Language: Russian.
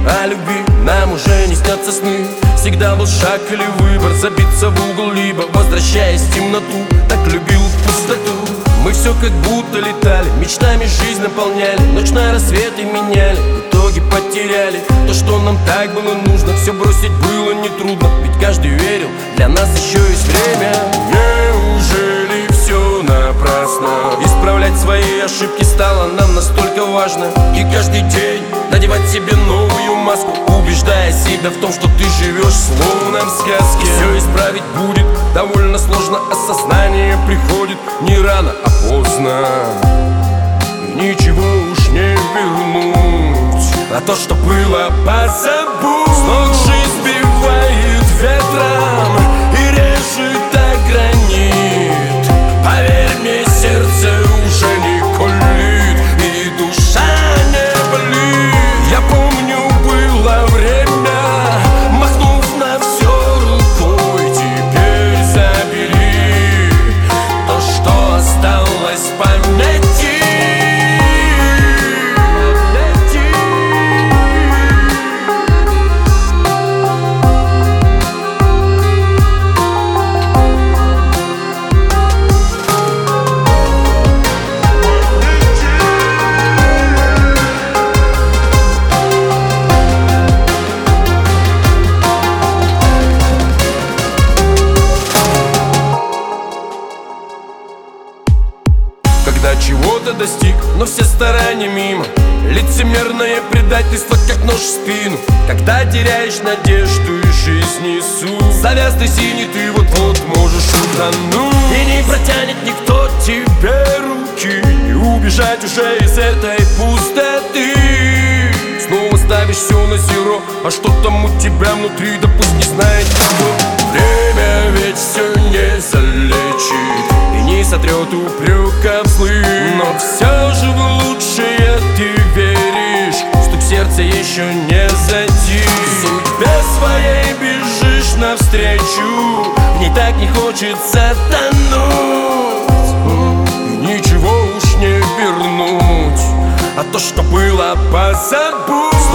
о любви нам уже не снятся сны. Всегда был шаг или выбор, забиться в угол, либо возвращаясь в темноту. Так любил пустоту. Мы все как будто летали, мечтами жизнь наполняли, ночь на рассветы меняли, в итоге потеряли то, что нам так было нужно. Все бросить было нетрудно, ведь каждый верил, для нас еще есть время. Неужели все напрасно? Исправлять свои ошибки стало нам настолько важно. И каждый день надевать себе новую маску, убеждая себя в том, что ты живешь словно в сказке. Все исправить будет довольно сложно, осознание приходит не рано, а поздно. И ничего уж не вернуть, а то, что было, позабудь. С ног жизнь сбивает ветром и режет о гранит. Поверь мне, сердце уже не колит и душа не болит. Я помню, было время, махнув на все рукой, теперь забери то, что осталось в памяти. Когда чего-то достиг, но все старания мимо, лицемерное предательство, как нож в спину. Когда теряешь надежду и жизнь несу, завязанный синий ты вот-вот можешь утонуть. И не протянет никто тебе руки, не убежать уже из этой пустоты. Снова ставишь все на зеро, а что там у тебя внутри, да пусть не знает никто. Время ведь все не залечит и не сотрет упреков злых, но все же в лучшее ты веришь, стук сердца еще не затих. Судьбе своей бежишь навстречу, в ней так не хочется тонуть. И ничего уж не вернуть, а то, что было, позабудь.